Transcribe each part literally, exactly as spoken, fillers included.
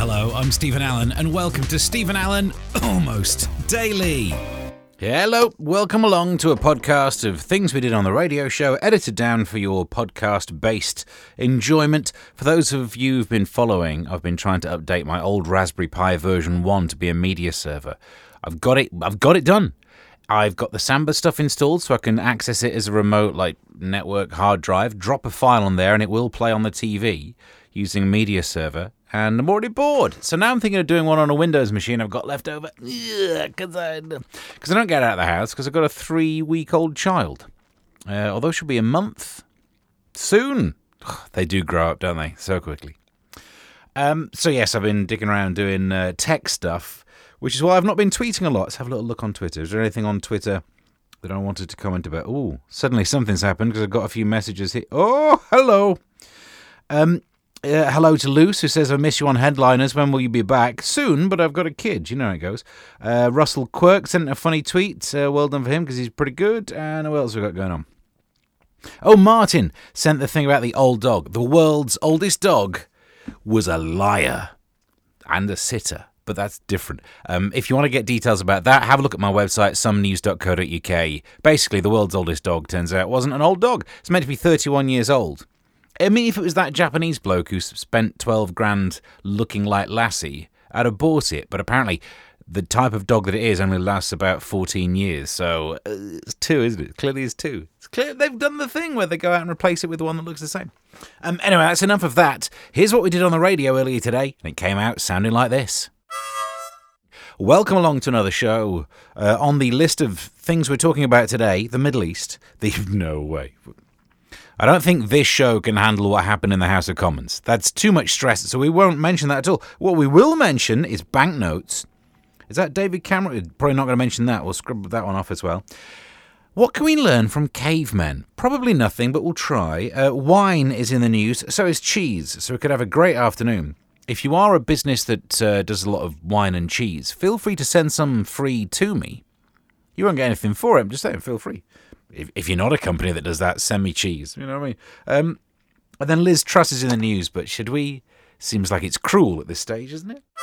Hello, I'm Stephen Allen, and welcome to Stephen Allen Almost Daily. Hello, welcome along to a podcast of things we did on the radio show, edited down for your podcast-based enjoyment. For those of you who've been following, I've been trying to update my old Raspberry Pi version one to be a media server. I've got it. I've got it done. I've got the Samba stuff installed so I can access it as a remote, like, network hard drive, drop a file on there, and it will play on the T V using a media server. And I'm already bored. So now I'm thinking of doing one on a Windows machine I've got left over. Because I, I don't get out of the house because I've got a three-week-old child. Uh, although she'll be a month soon. They do grow up, don't they? So quickly. Um, so yes, I've been digging around doing uh, tech stuff, which is why I've not been tweeting a lot. Let's have a little look on Twitter. Is there anything on Twitter that I wanted to comment about? Oh, suddenly something's happened because I've got a few messages here. Oh, hello. Um... Uh, hello to Luce, who says, I miss you on Headliners. When will you be back? Soon, but I've got a kid. You know how it goes. Uh, Russell Quirk sent a funny tweet. Uh, well done for him, because he's pretty good. And what else have we got going on? Oh, Martin sent the thing about the old dog. The world's oldest dog was a liar and a sitter. But that's different. Um, if you want to get details about that, have a look at my website, some news dot co dot uk. Basically, the world's oldest dog, turns out, wasn't an old dog. It's meant to be thirty-one years old. I mean, if it was that Japanese bloke who spent twelve grand looking like Lassie, I'd have bought it. But apparently, the type of dog that it is only lasts about fourteen years. So, uh, it's two, isn't it? Clearly it's two. It's clear they've done the thing where they go out and replace it with the one that looks the same. Um, anyway, that's enough of that. Here's what we did on the radio earlier today, and it came out sounding like this. Welcome along to another show. Uh, on the list of things we're talking about today, the Middle East. The no way. I don't think this show can handle what happened in the House of Commons. That's too much stress, so we won't mention that at all. What we will mention is banknotes. Is that David Cameron? Probably not going to mention that. We'll scrub that one off as well. What can we learn from cavemen? Probably nothing, but we'll try. Uh, wine is in the news, so is cheese, so we could have a great afternoon. If you are a business that uh, does a lot of wine and cheese, feel free to send some free to me. You won't get anything for it, I'm just saying, feel free. If, if you're not a company that does that, send me cheese. You know what I mean? Um, and then Liz Truss is in the news, but should we? Seems like it's cruel at this stage, isn't it?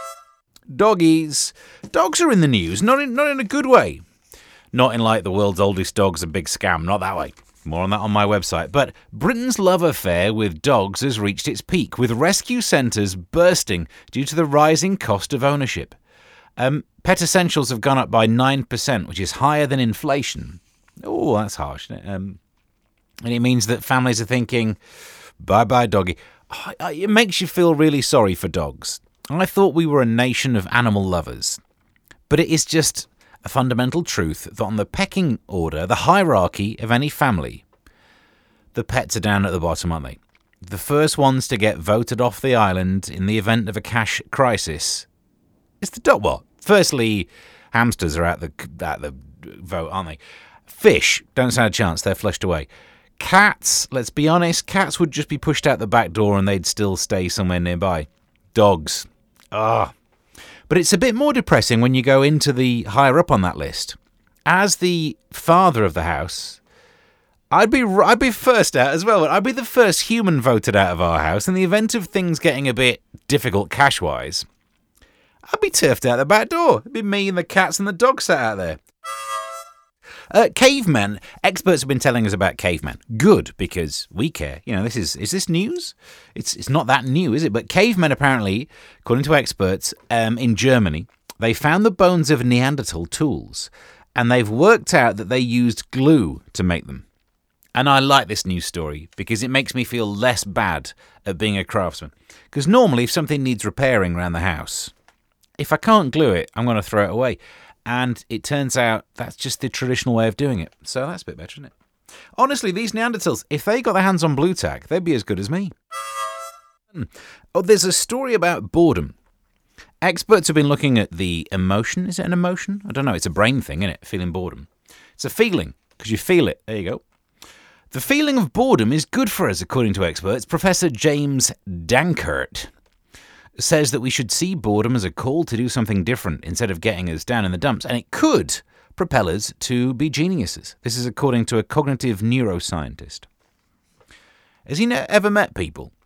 Doggies. Dogs are in the news, not in not in a good way. Not in like the world's oldest dog's a big scam, not that way. More on that on my website. But Britain's love affair with dogs has reached its peak, with rescue centres bursting due to the rising cost of ownership. Um, pet essentials have gone up by nine percent, which is higher than inflation. Oh, that's harsh, isn't it? Um, and it means that families are thinking, bye-bye, doggy. Oh, it makes you feel really sorry for dogs. I thought we were a nation of animal lovers. But it is just a fundamental truth that on the pecking order, the hierarchy of any family, the pets are down at the bottom, aren't they? The first ones to get voted off the island in the event of a cash crisis is the dog. Well, firstly, hamsters are at the, at the vote, aren't they? Fish, don't stand a chance, they're flushed away. Cats, let's be honest, cats would just be pushed out the back door and they'd still stay somewhere nearby. Dogs, ah. But it's a bit more depressing when you go into the higher up on that list. As the father of the house, I'd be I'd be first out as well. I'd be the first human voted out of our house in the event of things getting a bit difficult cash-wise. I'd be turfed out the back door. It'd be me and the cats and the dog sat out there. Uh, cavemen. Experts have been telling us about cavemen. Good, because we care. You know, this is is this news? It's it's not that new, is it? But cavemen, apparently, according to experts, um, in Germany, they found the bones of Neanderthal tools, and they've worked out that they used glue to make them. And I like this news story because it makes me feel less bad at being a craftsman. Because normally, if something needs repairing around the house, if I can't glue it, I'm going to throw it away. And it turns out that's just the traditional way of doing it. So that's a bit better, isn't it? Honestly, these Neanderthals, if they got their hands on blue tack, they'd be as good as me. Oh, there's a story about boredom. Experts have been looking at the emotion. Is it an emotion? I don't know. It's a brain thing, isn't it? Feeling boredom. It's a feeling, because you feel it. There you go. The feeling of boredom is good for us, according to experts. Professor James Dankert says that we should see boredom as a call to do something different instead of getting us down in the dumps, and it could propel us to be geniuses. This is according to a cognitive neuroscientist. Has he ne- ever met people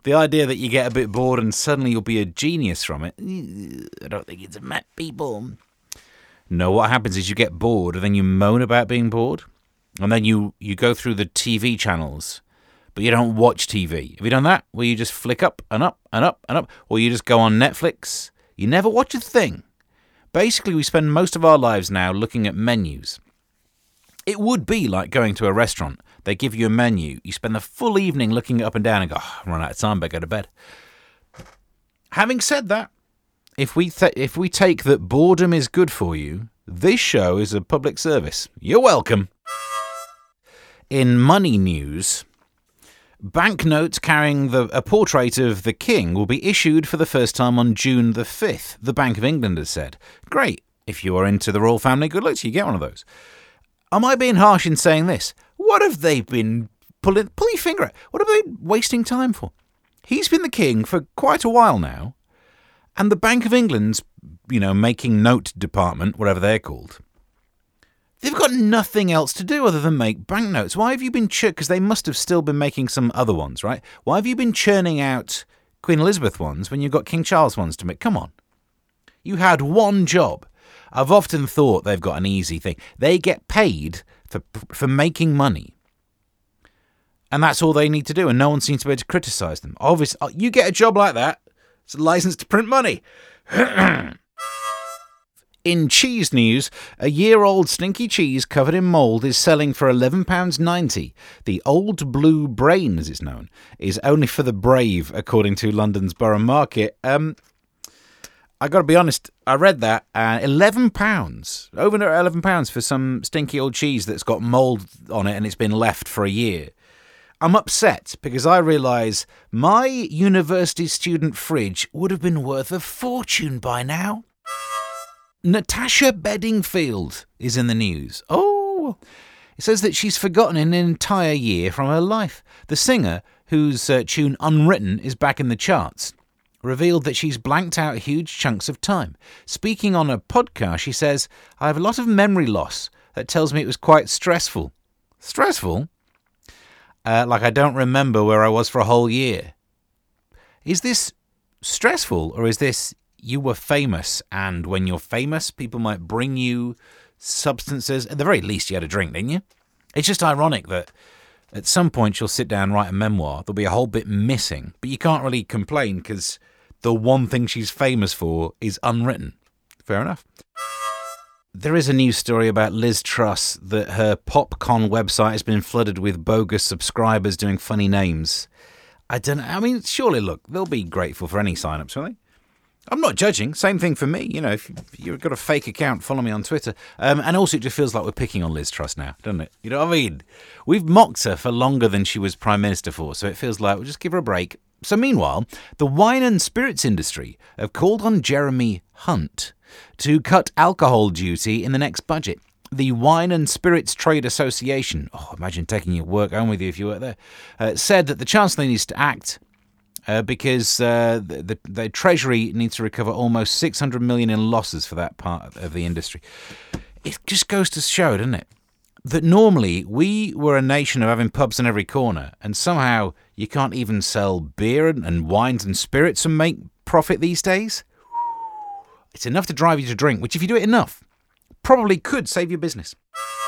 The idea that you get a bit bored and suddenly you'll be a genius from it, I don't think it's met people. No, what happens is you get bored and then you moan about being bored. And then you, you go through the T V channels, but you don't watch T V. Have you done that? Where you just flick up and up and up and up? Or you just go on Netflix? You never watch a thing. Basically, we spend most of our lives now looking at menus. It would be like going to a restaurant. They give you a menu. You spend the full evening looking up and down and go, oh, I'm run out of time, better go to bed. Having said that, if we th- if we take that boredom is good for you, this show is a public service. You're welcome. In money news, banknotes carrying the, a portrait of the king will be issued for the first time on June the fifth, the Bank of England has said. Great. If you are into the royal family, good luck to you. Get one of those. Am I being harsh in saying this? What have they been pulling? Pull your finger out. What have they been wasting time for? He's been the king for quite a while now, and the Bank of England's, you know, making note department, whatever they're called, they've got nothing else to do other than make banknotes. Why have you been churning? Because they must have still been making some other ones, right? Why have you been churning out Queen Elizabeth ones when you've got King Charles ones to make? Come on. You had one job. I've often thought they've got an easy thing. They get paid for for making money. And that's all they need to do, and no one seems to be able to criticise them. Obviously, you get a job like that, it's a licence to print money. In cheese news, a year-old stinky cheese covered in mould is selling for eleven pounds ninety. The Old Blue Brain, as it's known, is only for the brave, according to London's Borough Market. Um... I got to be honest, I read that, and uh, eleven pounds, over eleven pounds for some stinky old cheese that's got mould on it and it's been left for a year. I'm upset because I realise my university student fridge would have been worth a fortune by now. Natasha Bedingfield is in the news. Oh, it says that she's forgotten an entire year from her life. The singer, whose uh, tune Unwritten is back in the charts, revealed that she's blanked out huge chunks of time. Speaking on a podcast, she says, I have a lot of memory loss that tells me it was quite stressful. Stressful? Uh, like I don't remember where I was for a whole year. Is this stressful, or is this you were famous, and when you're famous, people might bring you substances? At the very least, you had a drink, didn't you? It's just ironic that at some point you'll sit down and write a memoir. There'll be a whole bit missing, but you can't really complain because the one thing she's famous for is unwritten. Fair enough. There is a news story about Liz Truss that her PopCon website has been flooded with bogus subscribers doing funny names. I don't know. I mean, surely, look, they'll be grateful for any sign-ups, will they? I'm not judging. Same thing for me. You know, if you've got a fake account, follow me on Twitter. Um, and also, it just feels like we're picking on Liz Truss now, doesn't it? You know what I mean? We've mocked her for longer than she was Prime Minister for, so it feels like we'll just give her a break. So meanwhile, the wine and spirits industry have called on Jeremy Hunt to cut alcohol duty in the next budget. The Wine and Spirits Trade Association, oh, imagine taking your work home with you if you were there, uh, said that the Chancellor needs to act Uh, because uh, the, the, the Treasury needs to recover almost six hundred million dollars in losses for that part of the industry. It just goes to show, doesn't it, that normally we were a nation of having pubs in every corner, and somehow you can't even sell beer and, and wines and spirits and make profit these days. It's enough to drive you to drink, which if you do it enough, probably could save your business.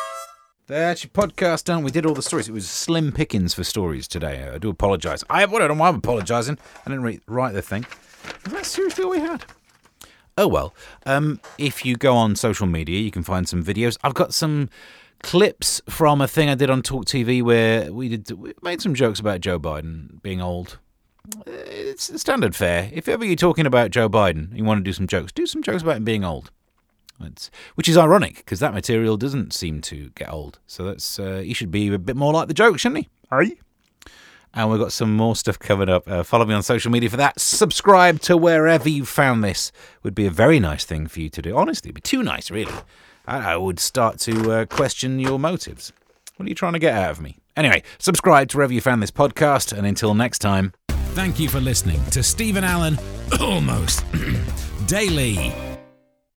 That's your podcast done. We did all the stories. It was slim pickings for stories today. I do apologise. I, well, I don't know why I'm apologising. I didn't re- write the thing. Is that seriously all we had? Oh, well. Um, if you go on social media, you can find some videos. I've got some clips from a thing I did on Talk T V where we did we made some jokes about Joe Biden being old. It's standard fare. If ever you're talking about Joe Biden and you want to do some jokes, do some jokes about him being old. It's, which is ironic because that material doesn't seem to get old. So that's uh, he should be a bit more like the joke, shouldn't he? Are you? And we've got some more stuff coming up. Uh, follow me on social media for that. Subscribe to wherever you found this. Would be a very nice thing for you to do. Honestly, it'd be too nice, really. I, I would start to uh, question your motives. What are you trying to get out of me? Anyway, subscribe to wherever you found this podcast. And until next time. Thank you for listening to Stephen Allen Almost Daily.